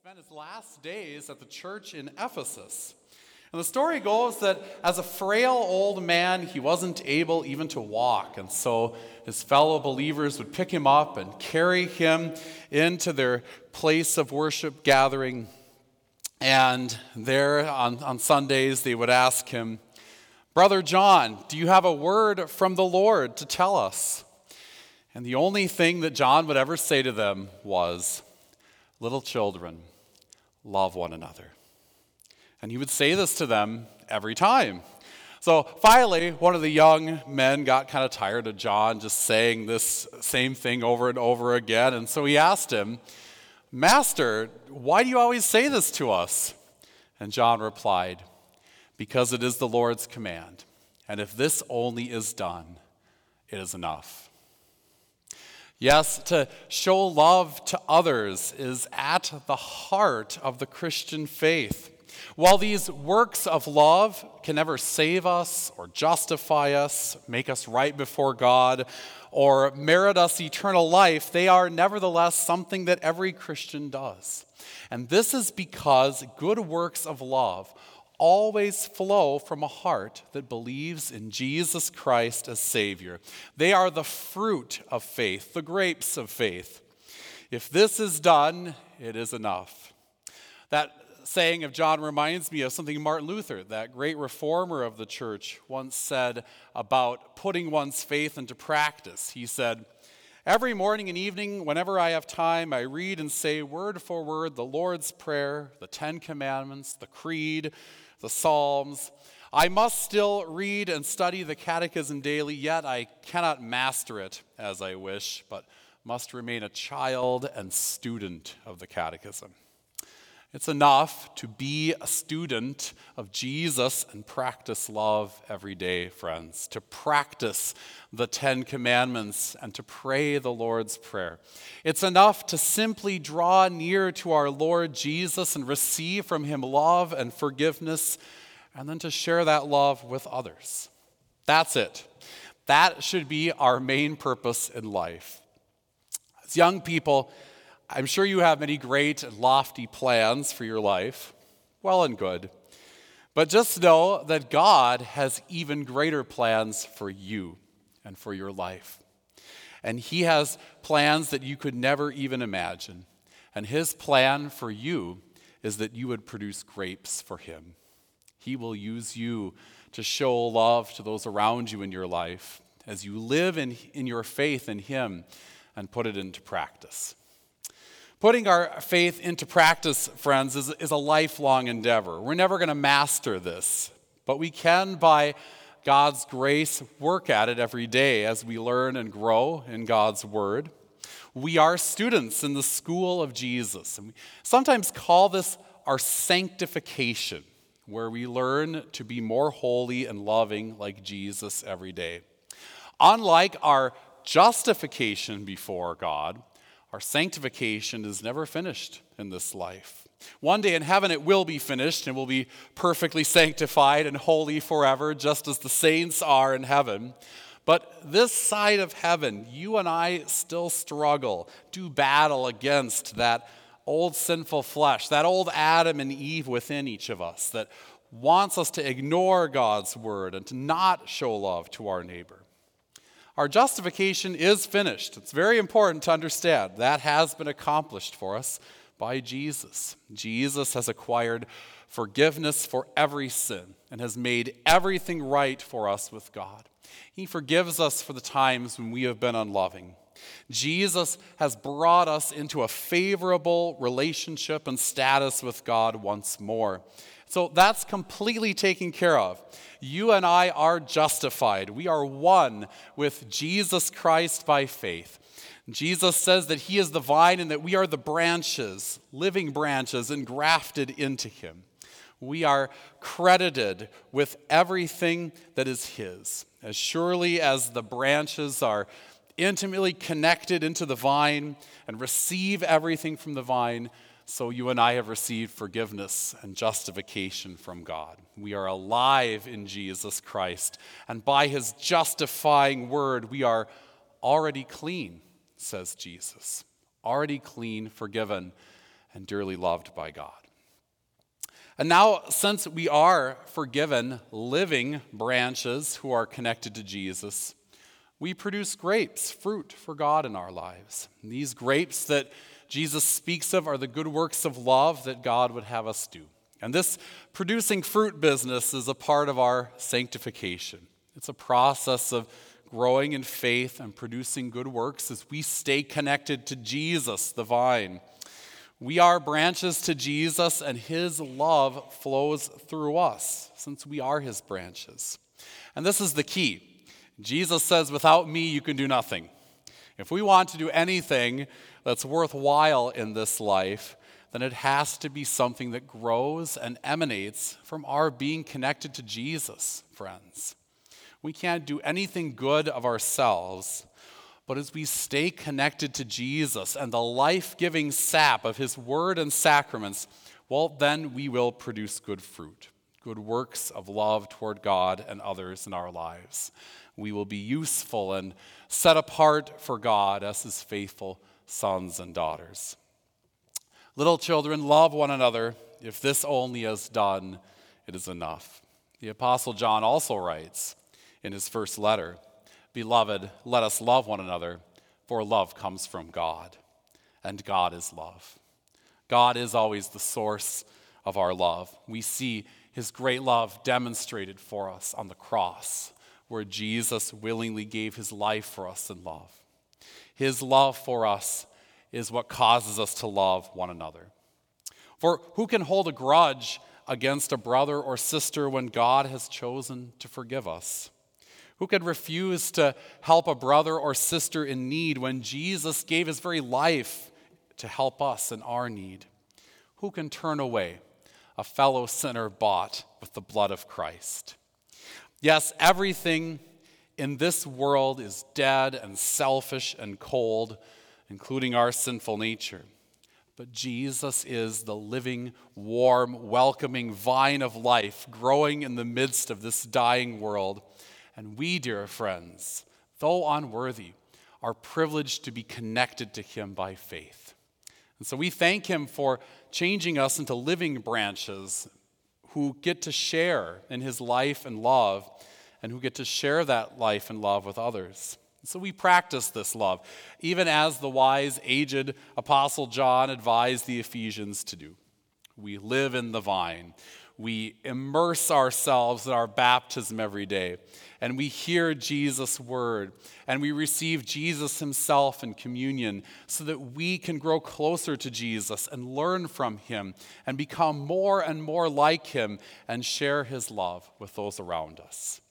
spent his last days at the church in Ephesus. And the story goes that as a frail old man, he wasn't able even to walk. And so his fellow believers would pick him up and carry him into their place of worship gathering. And there on Sundays, they would ask him, "Brother John, do you have a word from the Lord to tell us?" And the only thing that John would ever say to them was, "Little children, love one another." And he would say this to them every time. So finally, one of the young men got kind of tired of John just saying this same thing over and over again. And so he asked him, "Master, why do you always say this to us?" And John replied, "Because it is the Lord's command. And if this only is done, it is enough." Yes, to show love to others is at the heart of the Christian faith. While these works of love can never save us or justify us, make us right before God, or merit us eternal life, they are nevertheless something that every Christian does. And this is because good works of love always flow from a heart that believes in Jesus Christ as Savior. They are the fruit of faith, the grapes of faith. If this is done, it is enough. That saying of John reminds me of something Martin Luther, that great reformer of the church, once said about putting one's faith into practice. He said, "Every morning and evening, whenever I have time, I read and say word for word the Lord's Prayer, the 10 Commandments, the Creed, the Psalms. I must still read and study the Catechism daily, yet I cannot master it as I wish, but must remain a child and student of the Catechism." It's enough to be a student of Jesus and practice love every day, friends, to practice the 10 Commandments and to pray the Lord's Prayer. It's enough to simply draw near to our Lord Jesus and receive from him love and forgiveness, and then to share that love with others. That's it. That should be our main purpose in life. As young people, I'm sure you have many great and lofty plans for your life. Well and good. But just know that God has even greater plans for you and for your life. And he has plans that you could never even imagine. And his plan for you is that you would produce grapes for him. He will use you to show love to those around you in your life as you live in your faith in him and put it into practice. Putting our faith into practice, friends, is a lifelong endeavor. We're never going to master this, but we can, by God's grace, work at it every day as we learn and grow in God's word. We are students in the school of Jesus, and we sometimes call this our sanctification, where we learn to be more holy and loving like Jesus every day. Unlike our justification before God, our sanctification is never finished in this life. One day in heaven it will be finished and we'll be perfectly sanctified and holy forever, just as the saints are in heaven. But this side of heaven, you and I still struggle, do battle against that old sinful flesh, that old Adam and Eve within each of us that wants us to ignore God's word and to not show love to our neighbor. Our justification is finished. It's very important to understand that has been accomplished for us by Jesus. Jesus has acquired forgiveness for every sin and has made everything right for us with God. He forgives us for the times when we have been unloving. Jesus has brought us into a favorable relationship and status with God once more. So that's completely taken care of. You and I are justified. We are one with Jesus Christ by faith. Jesus says that he is the vine and that we are the branches, living branches, engrafted into him. We are credited with everything that is his. As surely as the branches are intimately connected into the vine and receive everything from the vine, so you and I have received forgiveness and justification from God. We are alive in Jesus Christ, and by his justifying word, we are already clean, says Jesus. Already clean, forgiven, and dearly loved by God. And now, since we are forgiven, living branches who are connected to Jesus, we produce grapes, fruit for God in our lives. And these grapes that Jesus speaks of are the good works of love that God would have us do. And this producing fruit business is a part of our sanctification. It's a process of growing in faith and producing good works as we stay connected to Jesus, the vine. We are branches to Jesus, and his love flows through us since we are his branches. And this is the key. Jesus says, without me, you can do nothing. If we want to do anything that's worthwhile in this life, then it has to be something that grows and emanates from our being connected to Jesus, friends. We can't do anything good of ourselves, but as we stay connected to Jesus and the life-giving sap of his word and sacraments, well, then we will produce good fruit, good works of love toward God and others in our lives. We will be useful and set apart for God as his faithful sons and daughters. Little children, love one another. If this only is done, it is enough. The Apostle John also writes in his first letter, "Beloved, let us love one another, for love comes from God, and God is love." God is always the source of our love. We see his great love demonstrated for us on the cross, where Jesus willingly gave his life for us in love. His love for us is what causes us to love one another. For who can hold a grudge against a brother or sister when God has chosen to forgive us? Who could refuse to help a brother or sister in need when Jesus gave his very life to help us in our need? Who can turn away a fellow sinner bought with the blood of Christ? Yes, everything in this world is dead and selfish and cold, including our sinful nature. But Jesus is the living, warm, welcoming vine of life growing in the midst of this dying world. And we, dear friends, though unworthy, are privileged to be connected to him by faith. And so we thank him for changing us into living branches who get to share in his life and love, and who get to share that life and love with others. So we practice this love, even as the wise, aged Apostle John advised the Ephesians to do. We live in the vine. We immerse ourselves in our baptism every day, and we hear Jesus' word, and we receive Jesus himself in communion so that we can grow closer to Jesus and learn from him and become more and more like him and share his love with those around us.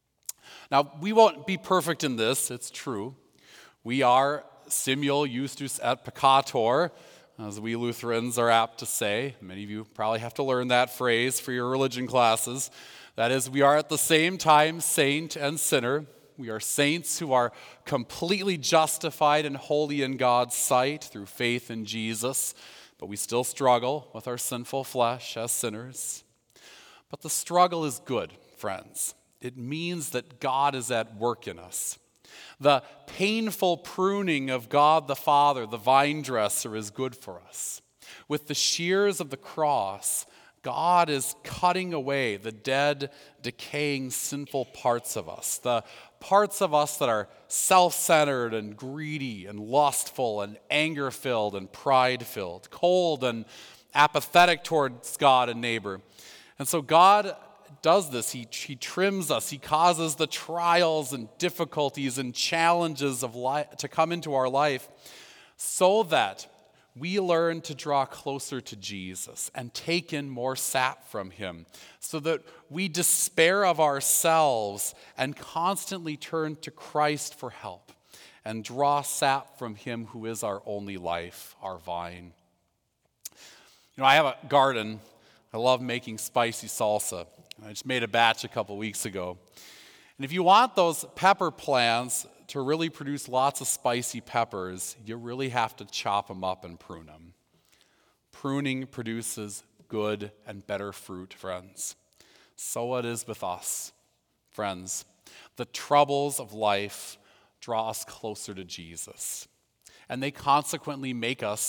Now, we won't be perfect in this, it's true. We are simul justus et peccator, as we Lutherans are apt to say. Many of you probably have to learn that phrase for your religion classes. That is, we are at the same time saint and sinner. We are saints who are completely justified and holy in God's sight through faith in Jesus, but we still struggle with our sinful flesh as sinners. But the struggle is good, friends. It means that God is at work in us. The painful pruning of God the Father, the vine dresser, is good for us. With the shears of the cross, God is cutting away the dead, decaying, sinful parts of us, the parts of us that are self-centered and greedy and lustful and anger-filled and pride-filled, cold and apathetic towards God and neighbor. And so God does this. He trims us. He causes the trials and difficulties and challenges of life to come into our life so that we learn to draw closer to Jesus and take in more sap from him, so that we despair of ourselves and constantly turn to Christ for help and draw sap from him who is our only life, our vine. You know, I have a garden. I love making spicy salsa. I just made a batch a couple weeks ago. And if you want those pepper plants to really produce lots of spicy peppers, you really have to chop them up and prune them. Pruning produces good and better fruit, friends. So it is with us, friends. The troubles of life draw us closer to Jesus, and they consequently make us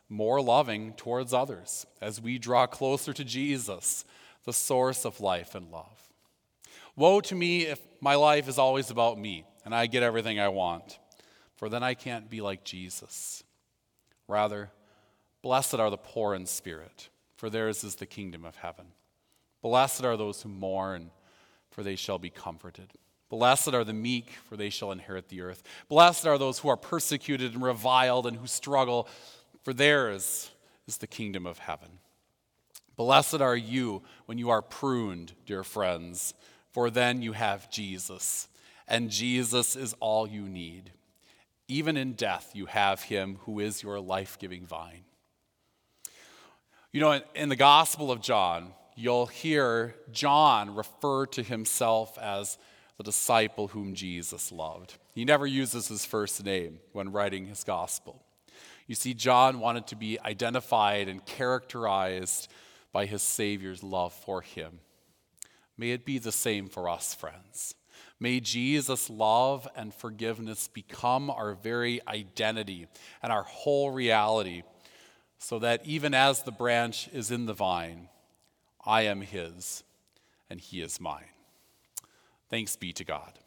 more loving towards others as we draw closer to Jesus, the source of life and love. Woe to me if my life is always about me and I get everything I want, for then I can't be like Jesus. Rather, blessed are the poor in spirit, for theirs is the kingdom of heaven. Blessed are those who mourn, for they shall be comforted. Blessed are the meek, for they shall inherit the earth. Blessed are those who are persecuted and reviled and who struggle, for theirs is the kingdom of heaven. Blessed are you when you are pruned, dear friends, for then you have Jesus, and Jesus is all you need. Even in death, you have him who is your life-giving vine. You know, in the Gospel of John, you'll hear John refer to himself as the disciple whom Jesus loved. He never uses his first name when writing his gospel. You see, John wanted to be identified and characterized by his Savior's love for him. May it be the same for us, friends. May Jesus' love and forgiveness become our very identity and our whole reality, so that even as the branch is in the vine, I am his and he is mine. Thanks be to God.